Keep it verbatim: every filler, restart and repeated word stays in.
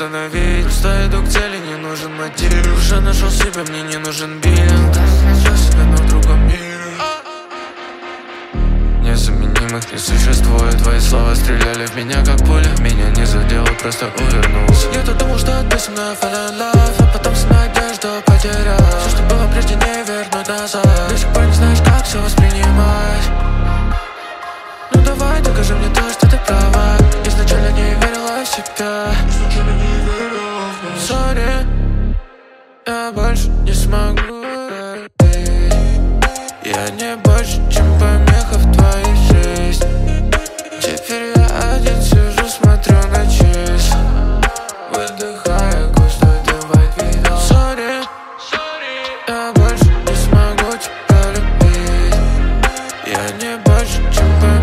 остановить. Просто иду к цели, не нужен мотив. Уже нашел себя, мне не нужен бинт. Нашел себя, но в другом мире. Незаменимых не существует. Твои слова стреляли в меня как пуля. Меня не задело, просто увернулся. Я-то думал, что отписан на fall in love, а потом с надежду потерял. Все, что было прежде, не вернуть назад. До сих пор не знаешь, как все воспринимать. Ну давай, докажи мне то, что ты права. Изначально не верила в себя. Сори, я больше не смогу. Я не больше, чем помеха в твоей жизни. Теперь я один сижу, смотрю на часы, выдыхая густой дым в видео. Сори, я больше не смогу тебя любить. Я не больше, чем помеха.